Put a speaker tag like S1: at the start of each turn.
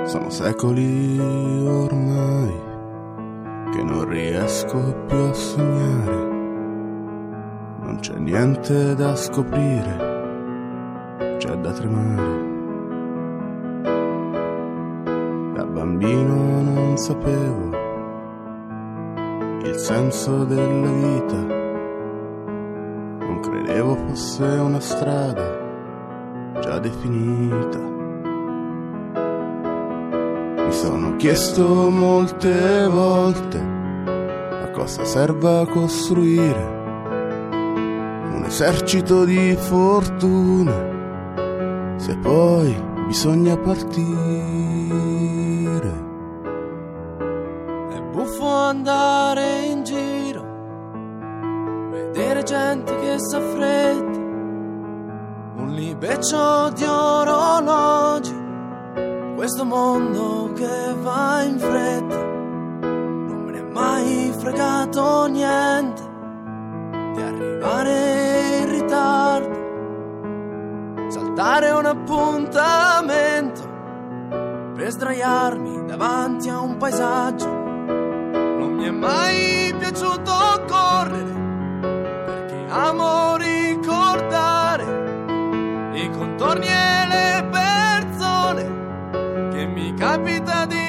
S1: Sono secoli ormai che non riesco più a sognare. Non c'è niente da scoprire, c'è da tremare. Da bambino non sapevo il senso della vita. Non credevo fosse una strada già definita. Mi sono chiesto molte volte a cosa serva costruire un esercito di fortuna se poi bisogna partire.
S2: È buffo andare in giro, vedere gente che s'affretta, un libeccio di orologi, questo mondo che va in fretta. Non me ne è mai fregato niente di arrivare in ritardo, saltare un appuntamento per sdraiarmi davanti a un paesaggio. Non mi è mai piaciuto correre perché amo ricordare i contorni e le persone che mi capita di